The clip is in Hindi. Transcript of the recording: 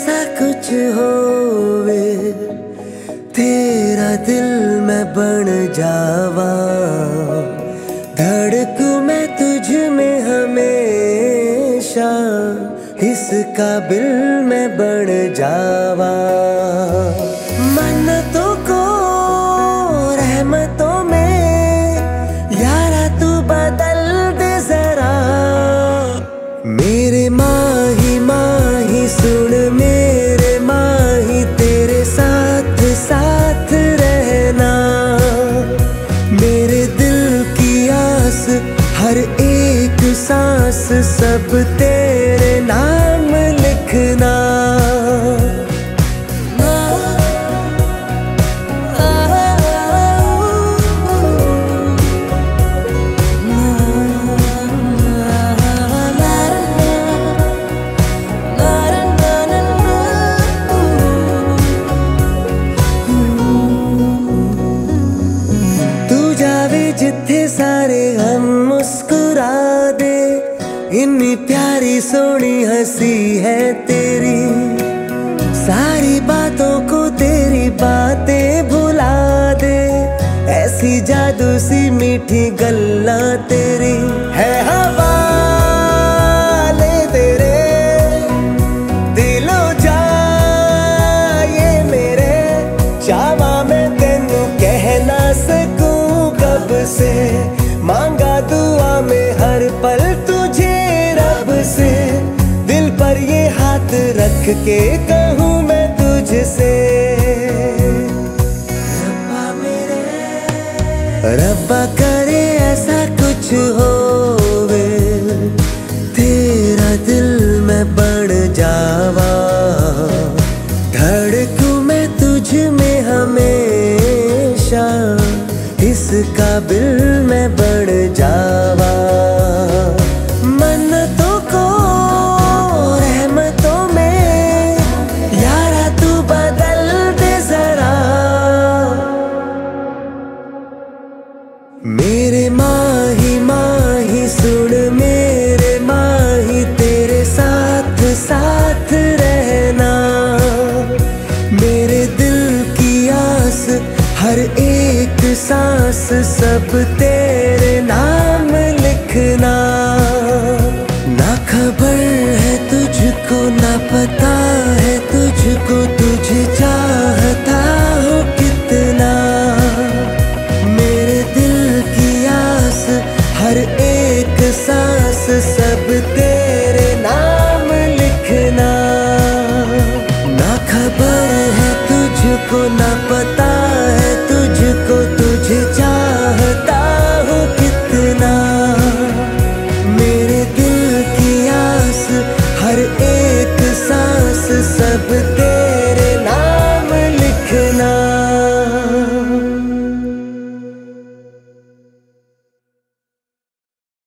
ऐसा कुछ होवे, तेरा दिल मैं बन जावा, धड़कूं मैं तुझ में हमेशा, इस काबिल मैं बन जावा। मन्नतों को रहमतों में यारा तू बदल दे जरा, मेरे माही माही सुन मेरे माही, तेरे साथ साथ रहना, मेरे दिल की आस हर एक सांस सब तेरे नाम लिखना। जिथे सारे हम मुस्कुरा दे, इतनी प्यारी सोनी हंसी है तेरी, सारी बातों को तेरी बातें भुला दे, ऐसी जादू सी मीठी गल्ला तेरी है हवा ले तेरे दिलो जा, ये मेरे चावा मैं तेनू कह ना सकूं कब से, मांगा दुआ में हर पल तुझे रब से, दिल पर ये हाथ रख के कहूँ मैं तुझसे, रब्बा मेरे रब्बा करे ऐसा कुछ होवे, तेरा दिल मैं बन जावा, धड़कूं मैं तुझ में हमेशा, इस काबिल मैं बढ़ जावा। मन्नतों को रहमतों में यारा तू बदल दे जरा, मेरे माही माही सुन मेरे माही, तेरे साथ साथ रहना, मेरे दिल की आस हर एक सांस सब तेरे नाम लिखना। ना खबर है तुझको ना पता है तुझको, तुझे चाहता हूँ कितना, मेरे दिल की आस हर एक सांस सब तेरे नाम लिखना। ना खबर है तुझको ना पता है तुझको, तुझे चाहता हूँ कितना, मेरे दिल की आस हर एक सांस सब